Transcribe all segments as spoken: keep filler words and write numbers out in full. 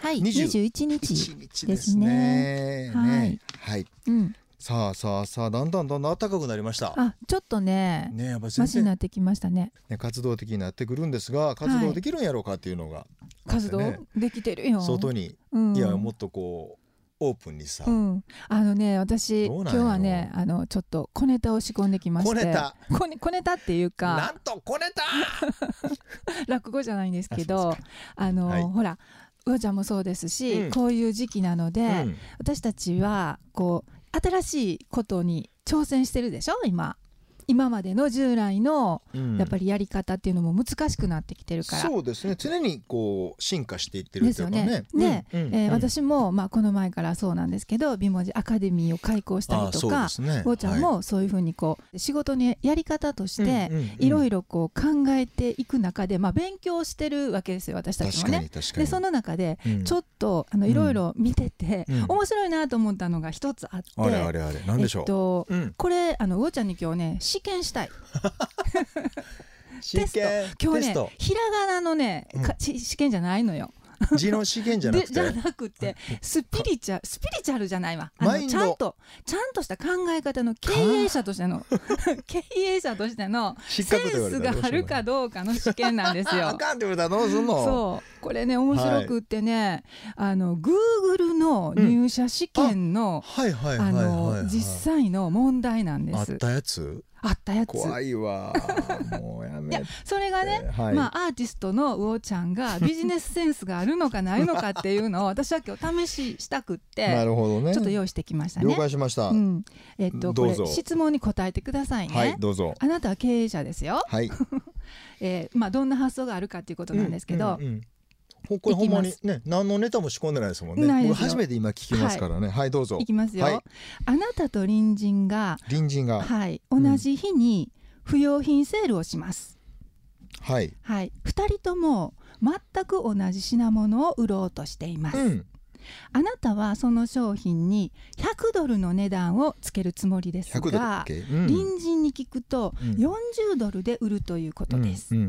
はい、にじゅういちにちですね。はい、 はい、うん、さあさあさあだんだんだんだん暖かくなりました。 あ、ちょっとね、ね、やっぱマシになってきましたね。 ね、活動的になってくるんですが、活動できるんやろうかっていうのが、ね、 はい、活動できてるよ。 外に、うん、いやもっとこうオープンにさ、 うん、あのね、私今日はね、あのちょっと小ネタを仕込んできまして。 小ネタ小ネ、小ネタっていうか、 なんと小ネタ落語じゃないんですけど、あの、はい、ほらうおちゃんもそうですし、うん、こういう時期なので、うん、私たちはこう新しいことに挑戦してるでしょ。今今までの従来のやっぱりやり方っていうのも難しくなってきてるから、 うん、そうですね、常にこう進化していってるっていうかね。 ですよね。で、うんうんえー、私もまあこの前からそうなんですけど、美文字アカデミーを開講したりとか、ね、おーちゃんもそういうふうにこう仕事のやり方としていろいろこう考えていく中で、まあ、勉強してるわけですよ、私たちもね。でその中でちょっとあのいろいろ見てて、うん、面白いなと思ったのが一つあって、 あれあれあれ何でしょう、えっとうん、これあのおーちゃんに今日ね試験したい試験今日ねひらがなのね、うん、試験じゃないのよ。 字の試験じゃなくてじゃなくてスピリチュアルスピリチュアルじゃないわ。あのちゃんとちゃんとした考え方の経営者としての経営者としてのセンスがあるかどうかの試験なんですよ。 あかんって言われたらどうすんの。 そうこれね面白くってね、はい、あの Google の入社試験の実際の問題なんです。 あったやつあったやつ怖いわもうやめて。いやそれがね、はい、まあアーティストのうおちゃんがビジネスセンスがあるのかないのかっていうのを私は今日試ししたくってなるほど、ね、 ちょっと用意してきましたね。 了解しました、 うんえっと、これ質問に答えてくださいね。 はいどうぞ。 あなたは経営者ですよ。 はいえーまあ、どんな発想があるかっていうことなんですけど、 うんうんうんこれほんまにね何のネタも仕込んでないですもんね。僕初めて今聞きますからね。はい、はい、どうぞ。 いきますよ、 はい、 あなたと隣人が隣人が、 はい、同じ日に不用品セールをします、 はい、 はい、ふたりとも全く同じ品物を売ろうとしています、うん、あなたはその商品にひゃくドルの値段をつけるつもりですが、うん、隣人に聞くとよんじゅうドルで売るということです、うんうんうん、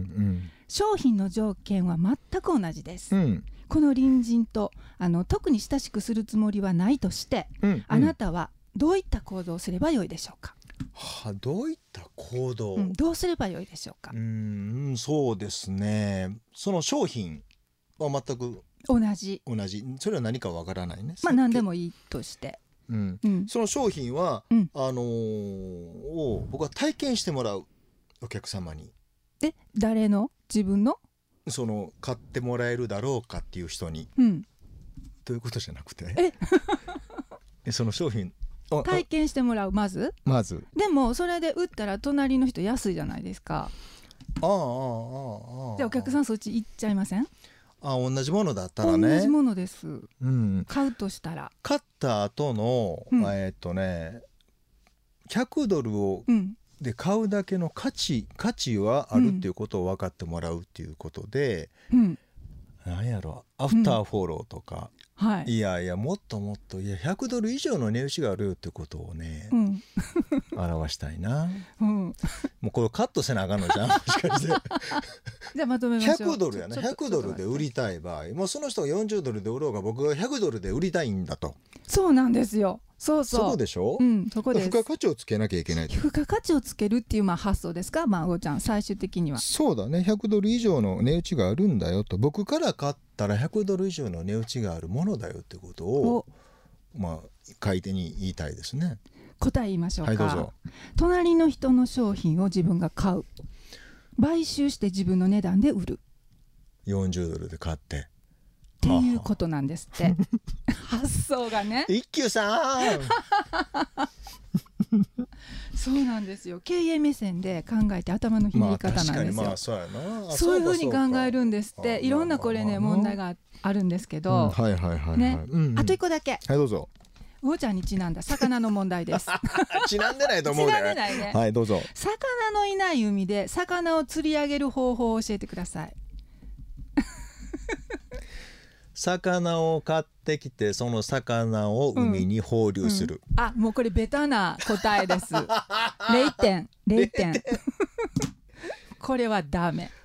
商品の条件は全く同じです、うん、この隣人とあの特に親しくするつもりはないとして、うんうん、あなたはどういった行動をすればよいでしょうか。 はあ、どういった行動、 うん、どうすればよいでしょうか。 うーんそうですね、その商品は全く同じ同じそれは何かわからないね。 まあ何でもいいとして、 うんうん、その商品は、うん、あのー、を僕は体験してもらうお客様に。 え誰の自分のその買ってもらえるだろうかっていう人に、うん、ということじゃなくてえその商品体験してもらう。まずまずでもそれで売ったら隣の人安いじゃないですか。 ああああああじゃあお客さんそっち行っちゃいません。 あ同じものだったらね。 同じものです、 うん、 買うとしたら買った後の、うん、えー、っとねひゃくドルを、うん、で買うだけの価値価値はあるっていうことを分かってもらうっていうことで、うん、なんやろアフターフォローとか、うんはい、いやいやもっともっといやひゃくドル以上の値打ちがあるよってことをね、うん、表したいな、うん、もうこれカットせなあかんのじゃんもしかしてじゃあまとめましょう。 ひゃくドルやな、ひゃくドルで売りたい場合もうその人がよんじゅうドルで売ろうが僕がひゃくドルで売りたいんだと。 そうなんですよ。そうそうそこでしょ、 うん、そこです。 付加価値をつけなきゃいけない。 付加価値をつけるっていうまあ発想ですか、まあ、おーちゃん最終的には。 そうだね、ひゃくドル以上の値打ちがあるんだよと、僕から買ったらひゃくドル以上の値打ちがあるものだよってことをまあ買い手に言いたいですね。 答え言いましょうか。 はいどうぞ。 隣の人の商品を自分が買う、買収して自分の値段で売る、 よんじゅうドルで買ってっていうことなんですって発想がね。 一休さんそうなんですよ。経営目線で考えて頭のひねり方なんですよ、まあ、まあそうやな、そういうふうに考えるんですって。いろんなこれね問題があるんですけど、うん、はいはいはいはい、ねうんうん、あと一個だけ。 はいどうぞ。 おーちゃんにちなんだ魚の問題ですちなんでないと思うね。 ちなんでないね。 はいどうぞ。 魚のいない海で魚を釣り上げる方法を教えてください魚を買ってきてその魚を海に放流する、 うんうん、あもうこれベタな答えですれいてんれいてんこれはダメ。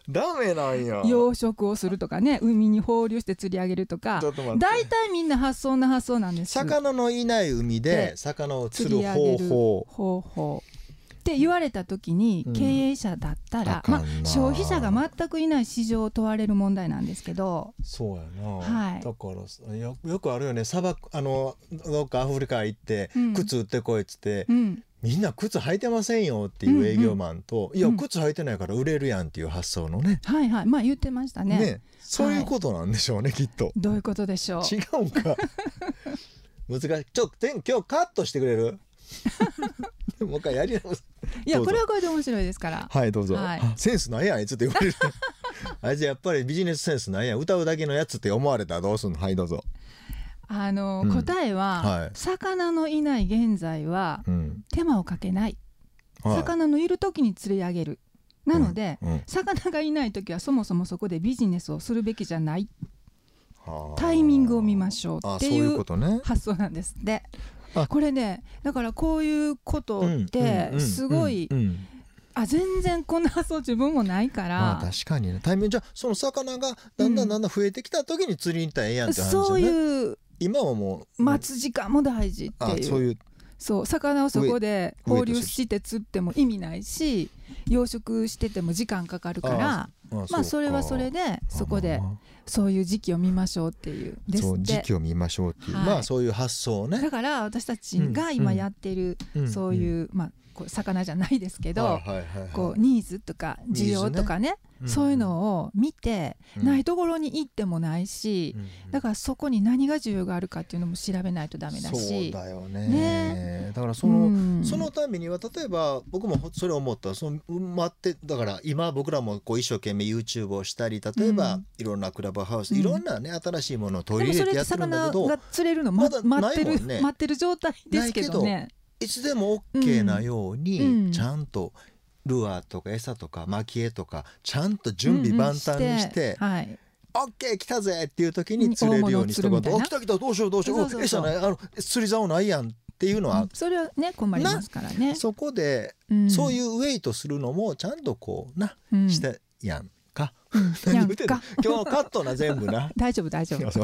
ダメなんや。 養殖をするとかね、海に放流して釣り上げるとか、大体みんな発想な発想なんです。 魚のいない海で魚を釣る方法方法って言われた時に、経営者だったら、うん、まあ、消費者が全くいない市場を問われる問題なんですけど。 そうやな、 はい、 だからよ、よくあるよね、砂漠、あのどっかアフリカ行って、うん、靴売ってこいっつって、うん、みんな靴履いてませんよっていう営業マンと、うんうん、いや靴履いてないから売れるやんっていう発想のね、 はいはい、まあ言ってましたね。ね、 そういうことなんでしょうね、はい、きっと。 どういうことでしょう。 違うんか難しい。ちょっと今日カットしてくれるもう一回やり直す。 いや、これはこれで面白いですから。 はい、どうぞ。はい、センスないやんあいつって言われるあいつやっぱりビジネスセンスないやん、歌うだけのやつって思われたらどうすんの。はい、どうぞ。 あの、うん、答えは、はい、魚のいない現在は、うん、手間をかけない、はい、魚のいる時に釣り上げる。なので、うんうん、魚がいない時はそもそもそこでビジネスをするべきじゃない、タイミングを見ましょうっていう発想なんですって。これね、だからこういうことってすごい、あ、全然こんな発想自分もないから、 まあ、確かにね、タイミング、じゃあその魚がだんだんだんだん増えてきた時に釣りに行ったらええやんって話ね、 そういう、 今はもう待つ時間も大事っていう、あ、そういう、そう、魚をそこで放流して釣っても意味ないし、養殖してても時間かかるから、ああ、まあそれはそれでそこでそういう時期を見ましょうっていうですって。そう、時期を見ましょうっていう、はい、まあそういう発想ね。 だから私たちが今やってる、うん、そういう、うん、まあこう魚じゃないですけど、こうニーズとか需要とかね、そういうのを見て、うん、ないところに行ってもないし、うん、だからそこに何が需要があるかっていうのも調べないとダメだし。 そうだよ ね, ねだからその、うん、そのためには例えば僕もそれを思った。その待ってだから今僕らもこう一生懸命 YouTube をしたり、例えば、うん、いろんなクラブハウス、うん、いろんなね新しいものを取り入れてやってるんだけど、 でもそれで魚が釣れるの、ま、まだないもんね。待ってる状態ですけどね。 いつでも OK なようにちゃんとルアーとか餌とか蒔絵とかちゃんと準備万端にして、うんうん、して、はい、OK 来たぜっていう時に釣れるようにしとか、お来た来たどうしようどうしよう、そうそうそう、餌ない、あの釣り竿ないやんっていうのは、うん、 それはね困りますからね。 そこで、うん、そういうウェイトするのもちゃんとこうな、うん、してやんか、うん、何言うてんの今日カットな全部な大丈夫大丈夫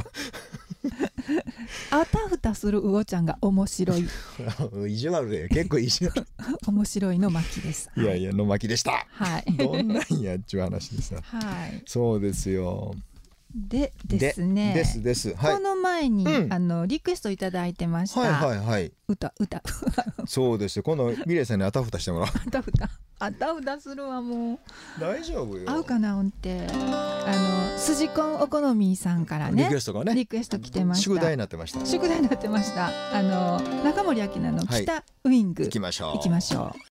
あたふたする魚ちゃんが面白い意地悪で結構意地悪面白いの巻です。 いやいやの巻でした。 はい。 どんなんやっちゅう話でさ。 はい。 そうですよ。 でですね。 ですです。はい、 この前に、うん、あのリクエストいただいてました。 はいはいはい。 歌歌。 そうですよ。今度ミレイさんにあたふたしてもらう。 あたふた。あたふたするわもう。 大丈夫よ。 合うかな音程。あのスジコンお好みさんからね。 リクエストがね。 リクエスト来てました。 宿題になってました。 宿題になってました。あの中森明菜の北ウイング。 行きましょう。 行きましょう。